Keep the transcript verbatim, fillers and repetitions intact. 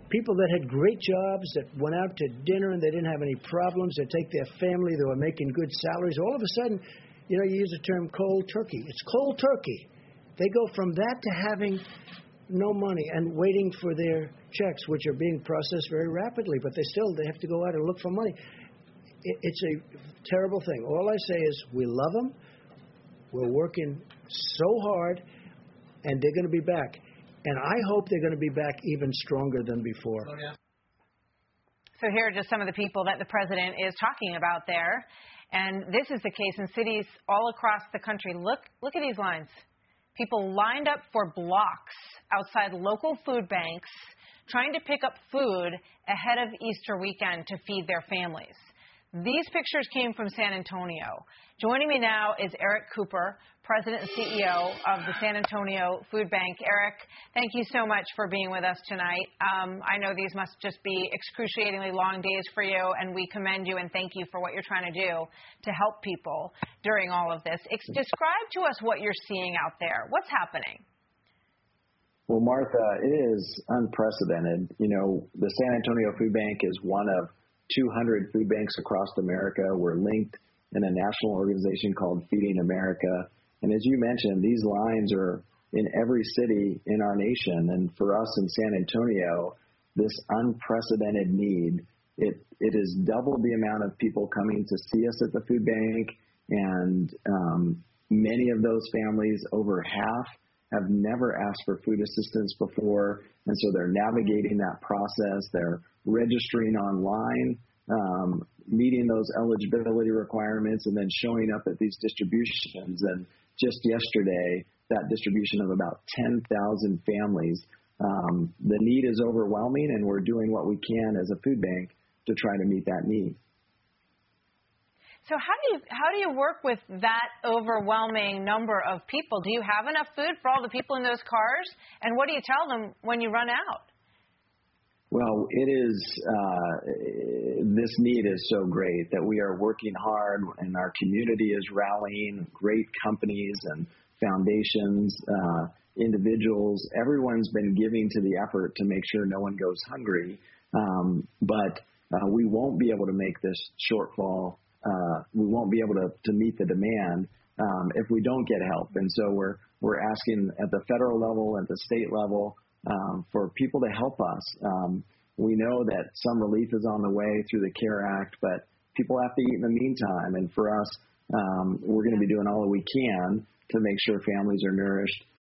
people that had great jobs, that went out to dinner and they didn't have any problems, they take their family, they were making good salaries. All of a sudden, you know, you use the term cold turkey. It's cold turkey. They go from that to having no money and waiting for their checks, which are being processed very rapidly, but they still, they have to go out and look for money. It, it's a terrible thing. All I say is we love them. We're working so hard, and they're going to be back. And I hope they're going to be back even stronger than before. Oh, yeah. So here are just some of the people that the president is talking about there. And this is the case in cities all across the country. Look, look at these lines. People lined up for blocks outside local food banks trying to pick up food ahead of Easter weekend to feed their families. These pictures came from San Antonio. Joining me now is Eric Cooper, President and C E O of the San Antonio Food Bank. Eric, thank you so much for being with us tonight. Um, I know these must just be excruciatingly long days for you, and we commend you and thank you for what you're trying to do to help people during all of this. Ex- describe to us what you're seeing out there. What's happening? Well, Martha, it is unprecedented. You know, the San Antonio Food Bank is one of two hundred food banks across America. We're linked in a national organization called Feeding America. And as you mentioned, these lines are in every city in our nation. And for us in San Antonio, this unprecedented need, it, it is double the amount of people coming to see us at the food bank. And um, many of those families, over half, have never asked for food assistance before. And so they're navigating that process. They're registering online, um, meeting those eligibility requirements, and then showing up at these distributions. And just yesterday, that distribution of about ten thousand families, um, the need is overwhelming, and we're doing what we can as a food bank to try to meet that need. So how do you how do you work with that overwhelming number of people? Do you have enough food for all the people in those cars? And what do you tell them when you run out? Well, it is, uh, this need is so great that we are working hard, and our community is rallying. Great companies and foundations, uh, individuals, everyone's been giving to the effort to make sure no one goes hungry. Um, but uh, we won't be able to make this shortfall. Uh, we won't be able to, to meet the demand um, if we don't get help. And so we're we're asking at the federal level, at the state level, um, for people to help us. Um, we know that some relief is on the way through the CARE Act, but people have to eat in the meantime. And for us, um, we're going to be doing all that we can to make sure families are nourished